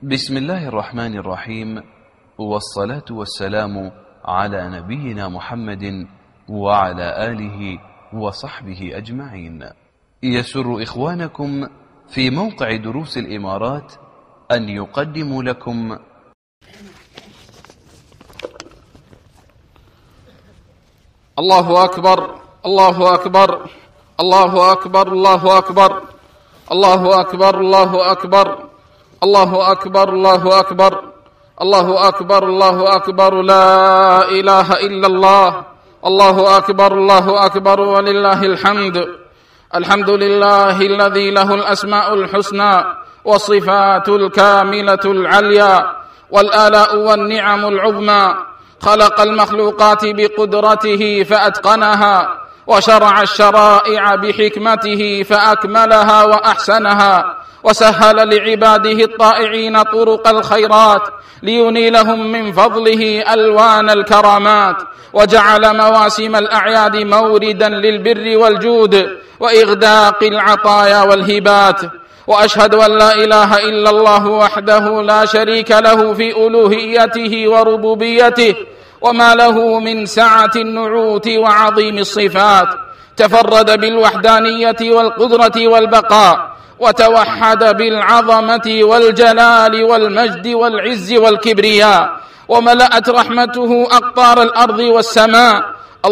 بسم الله الرحمن الرحيم، والصلاة والسلام على نبينا محمد وعلى آله وصحبه أجمعين. يسر إخوانكم في موقع دروس الإمارات أن يقدموا لكم الله أكبر الله أكبر الله أكبر الله أكبر الله أكبر الله أكبر الله أكبر الله أكبر الله أكبر الله أكبر لا إله إلا الله. الله أكبر الله أكبر ولله الحمد. الحمد لله الذي له الأسماء الحسنى والصفات الكاملة العليا والآلاء والنعم العظمى. خلق المخلوقات بقدرته فأتقنها، وشرع الشرائع بحكمته فأكملها وأحسنها، وسهل لعباده الطائعين طرق الخيرات لينيلهم من فضله ألوان الكرامات، وجعل مواسم الأعياد موردا للبر والجود وإغداق العطايا والهبات. وأشهد أن لا إله إلا الله وحده لا شريك له في ألوهيته وربوبيته، وما له من سعة النعوت وعظيم الصفات. تفرد بالوحدانية والقدرة والبقاء، وتوحد بالعظمة والجلال والمجد والعز والكبرياء، وملأت رحمته أقطار الأرض والسماء.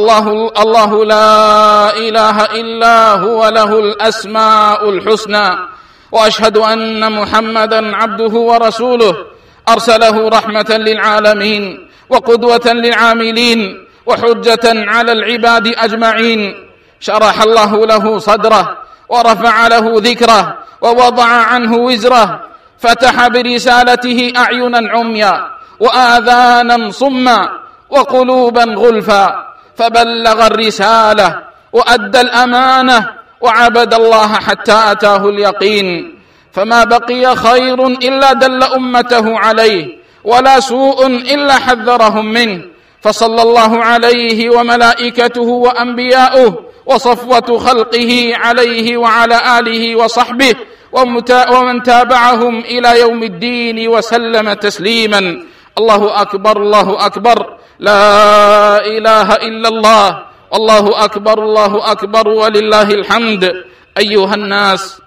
الله لا إله إلا هو، له الأسماء الحسنى. وأشهد أن محمدا عبده ورسوله، أرسله رحمة للعالمين وقدوة للعاملين وحجة على العباد أجمعين. شرح الله له صدره ورفع له ذكره ووضع عنه وزره، فتح برسالته أعينا عميا وآذانا صما وقلوبا غلفا، فبلغ الرسالة وأدى الأمانة وعبد الله حتى أتاه اليقين. فما بقي خير إلا دل أمته عليه، ولا سوء إلا حذرهم منه. فصلى الله عليه وملائكته وأنبياؤه وصفوة خلقه عليه وعلى آله وصحبه ومن تابعهم إلى يوم الدين وسلم تسليما. الله أكبر الله أكبر لا إله إلا الله. الله أكبر الله أكبر ولله الحمد. أيها الناس،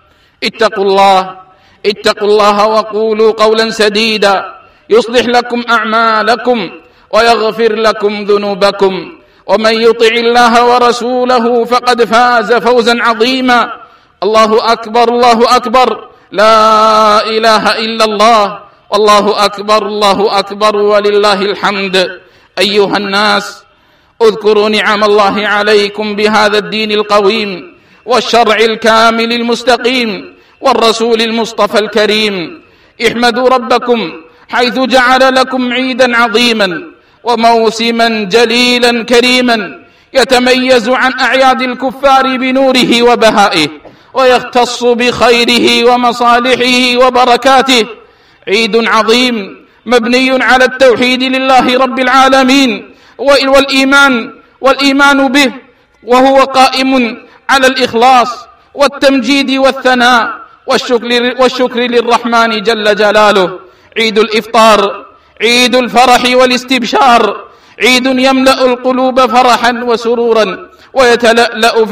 اتقوا الله وقولوا قولا سديدا يصلح لكم أعمالكم ويغفر لكم ذنوبكم، ومن يطع الله ورسوله فقد فاز فوزا عظيما. الله أكبر الله أكبر لا إله إلا الله. والله أكبر الله أكبر ولله الحمد. أيها الناس، اذكروا نعم الله عليكم بهذا الدين القويم والشرع الكامل المستقيم والرسول المصطفى الكريم. احمدوا ربكم حيث جعل لكم عيدا عظيما وموسما جليلا كريما يتميز عن أعياد الكفار بنوره وبهائه، ويختص بخيره ومصالحه وبركاته. عيد عظيم مبني على التوحيد لله رب العالمين والإيمان به، وهو قائم على الإخلاص والتمجيد والثناء والشكر للرحمن جل جلاله. عيد الإفطار عيد الفرح والاستبشار، عيد يملأ القلوب فرحا وسرورا، ويتلألأ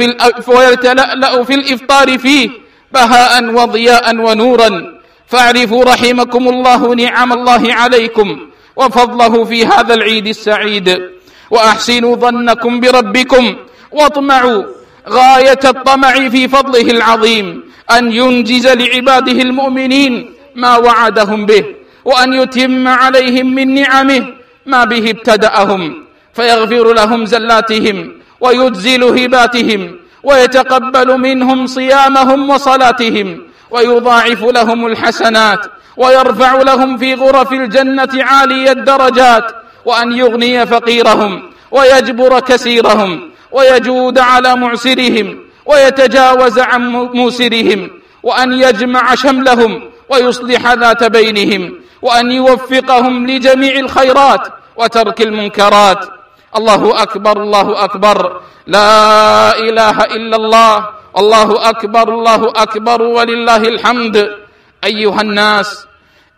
في الإفطار فيه بهاء وضياء ونورا. فاعرفوا رحمكم الله نعم الله عليكم وفضله في هذا العيد السعيد، وأحسنوا ظنكم بربكم، واطمعوا غاية الطمع في فضله العظيم أن ينجز لعباده المؤمنين ما وعدهم به، وأن يتم عليهم من نعمه ما به ابتدأهم، فيغفر لهم زلاتهم ويجزل هباتهم، ويتقبل منهم صيامهم وصلاتهم، ويضاعف لهم الحسنات، ويرفع لهم في غرف الجنة عالي الدرجات، وأن يغني فقيرهم ويجبر كسيرهم، ويجود على معسرهم ويتجاوز عن موسرهم، وأن يجمع شملهم ويصلح ذات بينهم، وأن يوفقهم لجميع الخيرات وترك المنكرات. الله أكبر الله أكبر لا إله إلا الله. الله أكبر الله أكبر ولله الحمد. أيها الناس،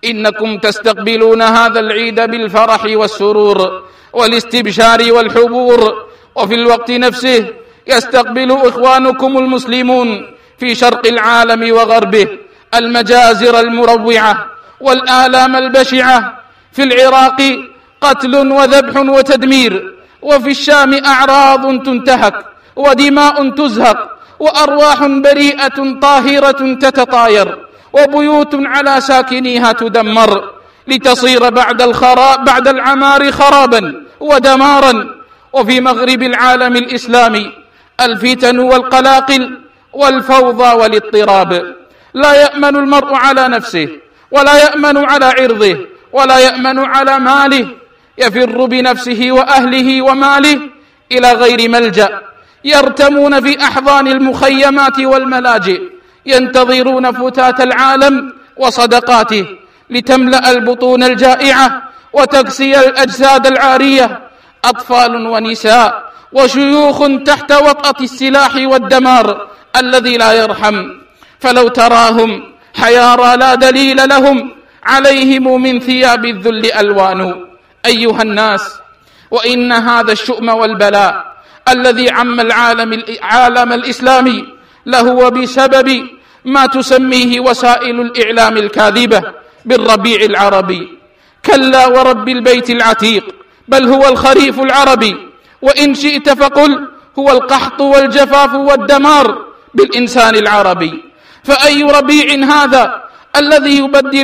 إنكم تستقبلون هذا العيد بالفرح والسرور والاستبشار والحبور، وفي الوقت نفسه يستقبل إخوانكم المسلمون في شرق العالم وغربه المجازر المروعة والآلام البشعة. في العراق قتل وذبح وتدمير، وفي الشام أعراض تنتهك ودماء تزهق وأرواح بريئة طاهرة تتطاير، وبيوت على ساكنيها تدمر لتصير بعد العمار خرابا ودمارا. وفي مغرب العالم الإسلامي الفتن والقلاقل والفوضى والاضطراب. لا يأمن المرء على نفسه، ولا يأمن على عرضه، ولا يأمن على ماله، يفر بنفسه وأهله وماله إلى غير ملجأ، يرتمون في أحضان المخيمات والملاجئ، ينتظرون فتات العالم وصدقاته لتملأ البطون الجائعة وتكسي الأجساد العارية. أطفال ونساء وشيوخ تحت وطأة السلاح والدمار الذي لا يرحم، فلو تراهم حيارى لا دليل لهم، عليهم من ثياب الذل ألوان. أيها الناس، وإن هذا الشؤم والبلاء الذي عم العالم الإسلامي لهو بسبب ما تسميه وسائل الإعلام الكاذبة بالربيع العربي. كلا ورب البيت العتيق، بل هو الخريف العربي، وإن شئت فقل هو القحط والجفاف والدمار بالإنسان العربي. فأي ربيع هذا الذي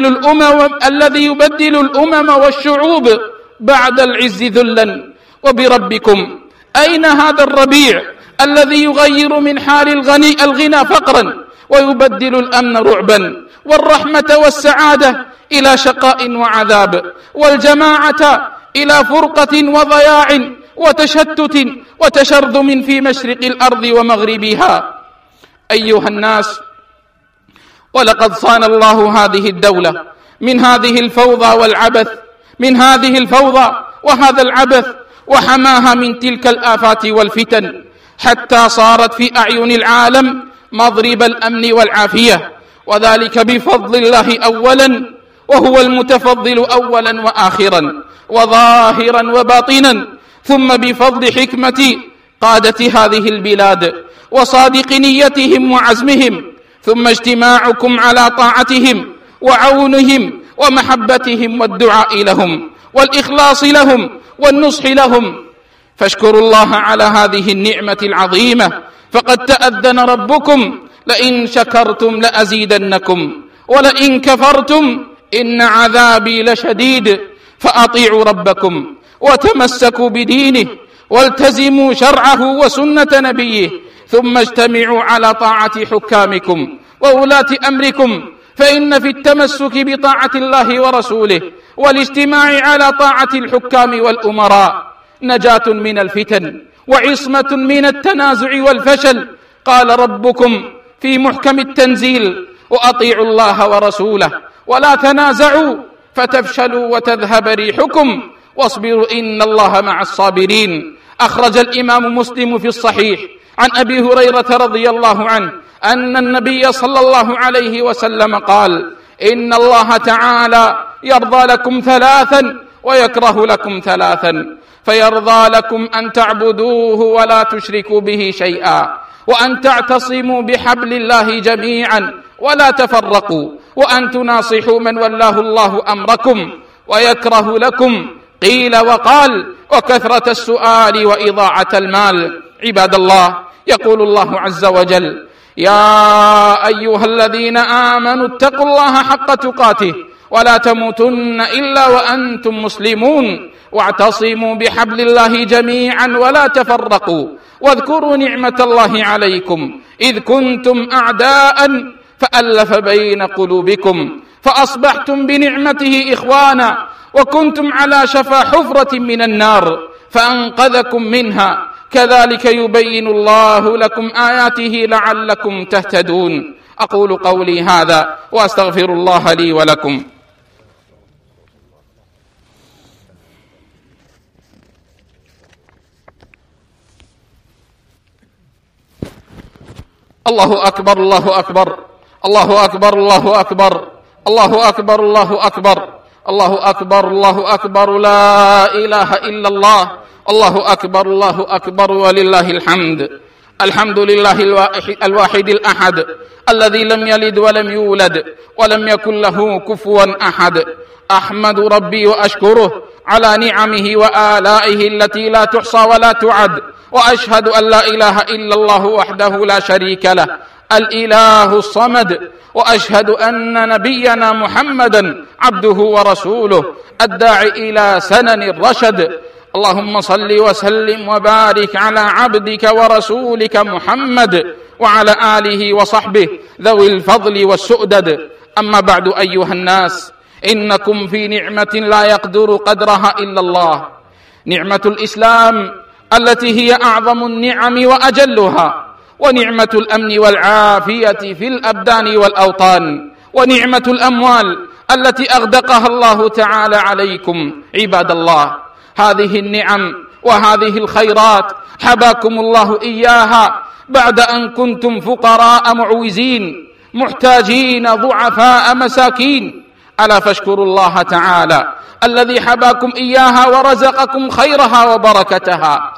يبدل الأمم والشعوب بعد العز ذلا؟ وبربكم، أين هذا الربيع الذي يغير من حال الغنى فقرا، ويبدل الأمن رعبا، والرحمة والسعادة إلى شقاء وعذاب، والجماعة إلى فرقة وضياع وتشتت وتشرذم في مشرق الأرض ومغربها؟ أيها الناس، ولقد صان الله هذه الدولة من هذه الفوضى والعبث، من هذه الفوضى وهذا العبث، وحماها من تلك الآفات والفتن، حتى صارت في أعين العالم مضرب الأمن والعافية، وذلك بفضل الله أولا، وهو المتفضل أولا وآخرا وظاهرا وباطنا، ثم بفضل حكمة قادة هذه البلاد وصادق نيتهم وعزمهم، ثم اجتماعكم على طاعتهم وعونهم ومحبتهم والدعاء لهم والإخلاص لهم والنصح لهم. فاشكروا الله على هذه النعمة العظيمة، فقد تأذن ربكم لئن شكرتم لأزيدنكم ولئن كفرتم إن عذابي لشديد. فأطيعوا ربكم وتمسكوا بدينه والتزموا شرعه وسنة نبيه، ثم اجتمعوا على طاعة حكامكم وولاة أمركم، فإن في التمسك بطاعة الله ورسوله والاجتماع على طاعة الحكام والأمراء نجاة من الفتن وعصمة من التنازع والفشل. قال ربكم في محكم التنزيل: وأطيعوا الله ورسوله ولا تنازعوا فتفشلوا وتذهب ريحكم واصبروا إن الله مع الصابرين. أخرج الإمام مسلم في الصحيح عن أبي هريرة رضي الله عنه أن النبي صلى الله عليه وسلم قال: إن الله تعالى يرضى لكم ثلاثا ويكره لكم ثلاثا، فيرضى لكم أن تعبدوه ولا تشركوا به شيئا، وأن تعتصموا بحبل الله جميعا ولا تفرقوا، وأن تناصحوا من ولاه الله أمركم، ويكره لكم قيل وقال وكثرة السؤال وإضاعة المال. عباد الله، يقول الله عز وجل: يا أيها الذين آمنوا اتقوا الله حق تقاته ولا تموتن إلا وأنتم مسلمون، واعتصموا بحبل الله جميعا ولا تفرقوا، واذكروا نعمة الله عليكم إذ كنتم أعداء فألف بين قلوبكم فأصبحتم بنعمته إخوانا، وكنتم على شفا حفرة من النار فأنقذكم منها، كذلك يبين الله لكم آياته لعلكم تهتدون. أقول قولي هذا وأستغفر الله لي ولكم. الله أكبر الله أكبر الله أكبر الله أكبر الله أكبر الله أكبر الله أكبر الله أكبر لا إله إلا الله الله أكبر ولله الحمد. الحمد لله الواحد الأحد الذي لم يلد ولم يولد ولم يكن له كفوا أحد. أحمد ربي وأشكره على نعمه وآلائه التي لا تحصى ولا تعد، وأشهد أن لا إله إلا الله وحده لا شريك له الإله الصمد، وأشهد أن نبينا محمدا عبده ورسوله الداعي إلى سنن الرشد. اللهم صل وسلم وبارك على عبدك ورسولك محمد وعلى آله وصحبه ذوي الفضل والسؤدد. أما بعد أيها الناس، إنكم في نعمة لا يقدر قدرها إلا الله، نعمة الإسلام التي هي أعظم النعم وأجلها، ونعمة الأمن والعافية في الأبدان والأوطان، ونعمة الأموال التي أغدقها الله تعالى عليكم. عباد الله، هذه النعم وهذه الخيرات حباكم الله إياها بعد أن كنتم فقراء معوزين محتاجين ضعفاء مساكين. ألا فاشكروا الله تعالى الذي حباكم إياها ورزقكم خيرها وبركتها.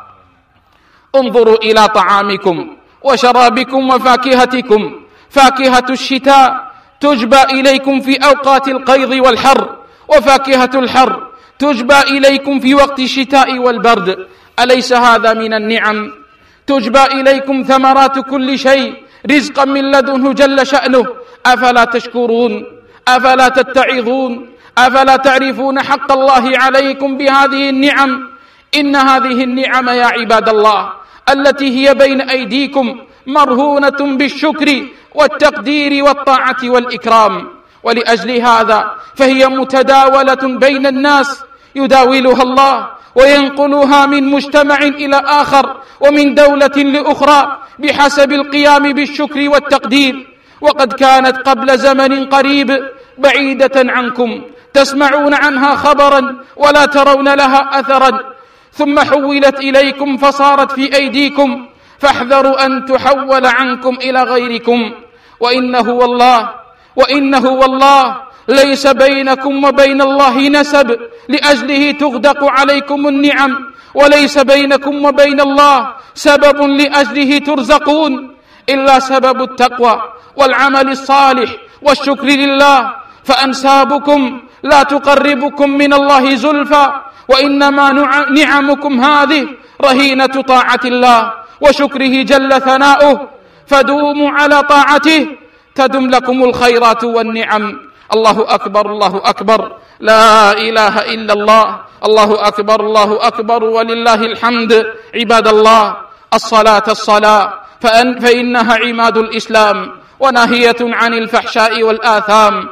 انظروا إلى طعامكم وشرابكم وفاكهتكم، فاكهة الشتاء تجبى إليكم في أوقات القيض والحر، وفاكهة الحر تجبى إليكم في وقت الشتاء والبرد. أليس هذا من النعم؟ تجبى إليكم ثمرات كل شيء رزقا من لدنه جل شأنه. أفلا تشكرون؟ أفلا تتعظون؟ أفلا تعرفون حق الله عليكم بهذه النعم؟ إن هذه النعم يا عباد الله التي هي بين أيديكم مرهونة بالشكر والتقدير والطاعة والإكرام، ولأجل هذا فهي متداولة بين الناس، يداولها الله وينقلها من مجتمع إلى آخر ومن دولة لأخرى بحسب القيام بالشكر والتقدير. وقد كانت قبل زمن قريب بعيدة عنكم، تسمعون عنها خبرا ولا ترون لها أثرا، ثم حولت إليكم فصارت في أيديكم، فاحذروا أن تحول عنكم إلى غيركم. وإنه والله ليس بينكم وبين الله نسب لأجله تغدق عليكم النعم، وليس بينكم وبين الله سبب لأجله ترزقون، إلا سبب التقوى والعمل الصالح والشكر لله. فأنسابكم لا تقربكم من الله زلفى، وإنما نعمكم هذه رهينة طاعة الله وشكره جل ثناؤه، فدوموا على طاعته تدم لكم الخيرات والنعم. الله أكبر الله أكبر لا إله إلا الله، الله أكبر ولله الحمد. عباد الله، الصلاة فإنها عماد الإسلام وناهية عن الفحشاء والآثام،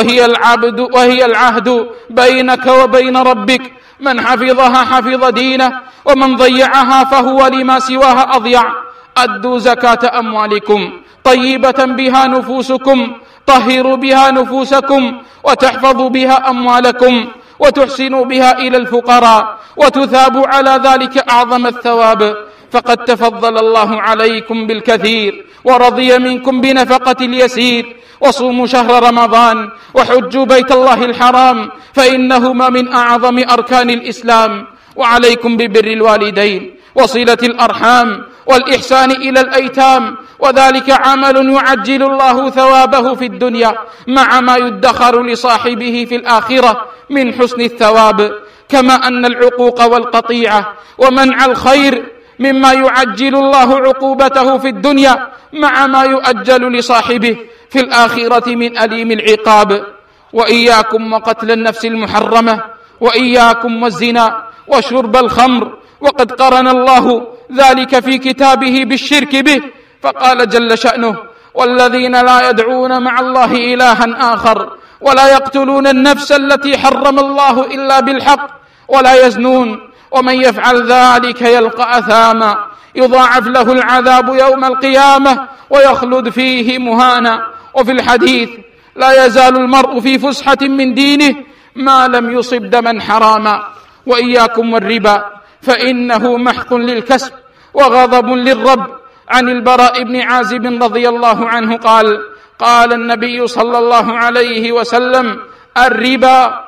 وهي العهد بينك وبين ربك. من حفظها حفظ دينه، ومن ضيعها فهو لما سواها أضيع. أدوا زكاة أموالكم طيبة بها نفوسكم، طهروا بها نفوسكم، وتحفظوا بها أموالكم، وتحسنوا بها إلى الفقراء، وتثابوا على ذلك أعظم الثواب. فقد تفضل الله عليكم بالكثير ورضي منكم بنفقة اليسير. وصوموا شهر رمضان وحجوا بيت الله الحرام، فإنهما من أعظم أركان الإسلام. وعليكم ببر الوالدين وصلة الأرحام والإحسان إلى الأيتام، وذلك عمل يعجل الله ثوابه في الدنيا مع ما يدخر لصاحبه في الآخرة من حسن الثواب. كما أن العقوق والقطيعة ومنع الخير مما يعجل الله عقوبته في الدنيا مع ما يؤجل لصاحبه في الآخرة من أليم العقاب. وإياكم وقتل النفس المحرمة، وإياكم والزنا وشرب الخمر، وقد قرن الله ذلك في كتابه بالشرك به، فقال جل شأنه: والذين لا يدعون مع الله إلها آخر ولا يقتلون النفس التي حرم الله إلا بالحق ولا يزنون ومن يفعل ذلك يلقى أثاما يضاعف له العذاب يوم القيامة ويخلد فيه مهانا. وفي الحديث: لا يزال المرء في فسحة من دينه ما لم يصب دما حراما. وإياكم والربا فإنه محق للكسب وغضب للرب. عن البراء بن عازب رضي الله عنه قال: قال النبي صلى الله عليه وسلم: الربا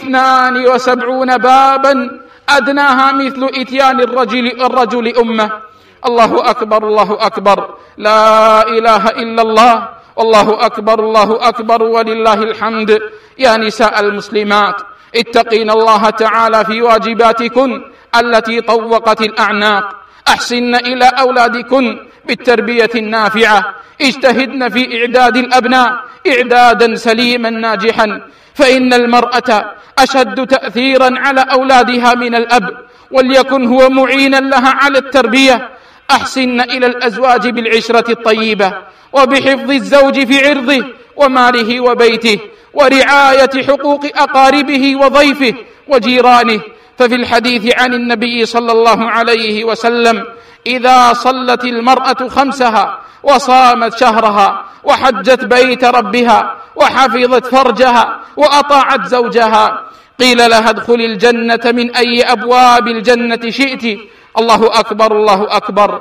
72 بابا أدناها مثل إتيان الرجل أمه. الله أكبر الله أكبر، لا إله إلا الله، والله أكبر الله أكبر ولله الحمد. يا نساء المسلمات، اتقين الله تعالى في واجباتكن التي طوقت الأعناق. أحسن إلى أولادكن بالتربية النافعة، اجتهدن في إعداد الأبناء إعدادا سليما ناجحا، فإن المرأة أشد تأثيرا على أولادها من الأب، وليكن هو معينا لها على التربية. أحسن إلى الأزواج بالعشرة الطيبة، وبحفظ الزوج في عرضه وماله وبيته، ورعاية حقوق أقاربه وضيفه وجيرانه. ففي الحديث عن النبي صلى الله عليه وسلم: إذا صلت المرأة خمسها وصامت شهرها وحجت بيت ربها وحفظت فرجها وأطاعت زوجها، قيل لها: ادخل الجنة من أي أبواب الجنة شئت. الله أكبر الله أكبر،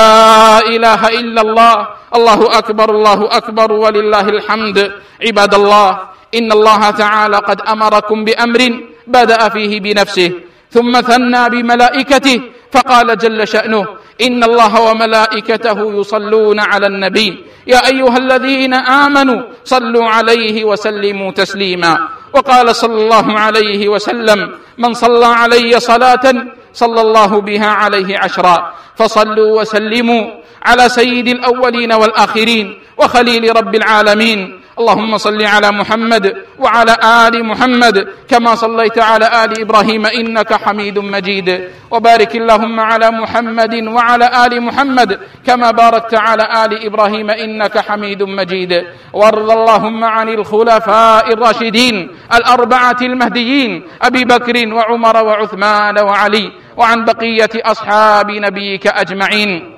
لا إله إلا الله، الله أكبر الله أكبر ولله الحمد. عباد الله، إن الله تعالى قد أمركم بأمر بدأ فيه بنفسه ثم ثنى بملائكته، فقال جل شأنه: إن الله وملائكته يصلون على النبي يا أيها الذين آمنوا صلوا عليه وسلموا تسليما. وقال صلى الله عليه وسلم: من صلى علي صلاة صلى الله بها عليه 10. فصلوا وسلموا على سيد الأولين والآخرين وخليل رب العالمين. اللهم صل على محمد وعلى آل محمد كما صليت على آل إبراهيم إنك حميد مجيد، وبارك اللهم على محمد وعلى آل محمد كما باركت على آل إبراهيم إنك حميد مجيد. وارض اللهم عن الخلفاء الراشدين الأربعة المهديين أبي بكر وعمر وعثمان وعلي، وعن بقية أصحاب نبيك أجمعين.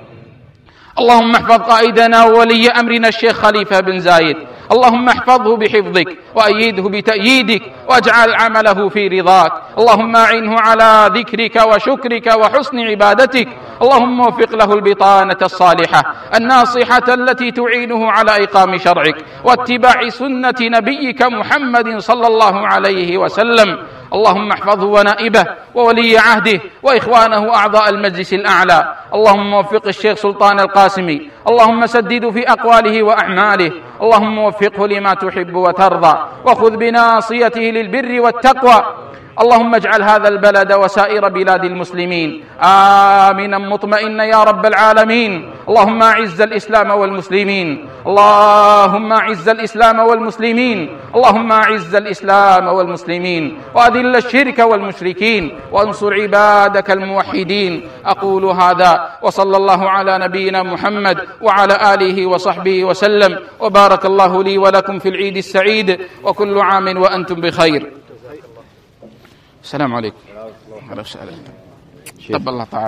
اللهم احفظ قائدنا وولي أمرنا الشيخ خليفة بن زايد، اللهم احفظه بحفظك وأيده بتأييدك، واجعل عمله في رضاك. اللهم أعنه على ذكرك وشكرك وحسن عبادتك. اللهم وفق له البطانة الصالحة الناصحة التي تعينه على إقام شرعك واتباع سنة نبيك محمد صلى الله عليه وسلم. اللهم احفظه ونائبه وولي عهده وإخوانه أعضاء المجلس الأعلى. اللهم وفق الشيخ سلطان القاسمي، اللهم سدده في أقواله وأعماله، اللهم وفقه لما تحب وترضى، وخذ بناصيته للبر والتقوى. اللهم اجعل هذا البلد وسائر بلاد المسلمين آمنا مطمئنا يا رب العالمين. اللهم أعز الإسلام والمسلمين، اللهم أعز الإسلام والمسلمين، اللهم أعز الإسلام والمسلمين، وأذل الشرك والمشركين، وانصر عبادك الموحدين. أقول هذا وصلى الله على نبينا محمد وعلى آله وصحبه وسلم، وبارك الله لي ولكم في العيد السعيد، وكل عام وأنتم بخير. السلام عليكم. طب الله تعالى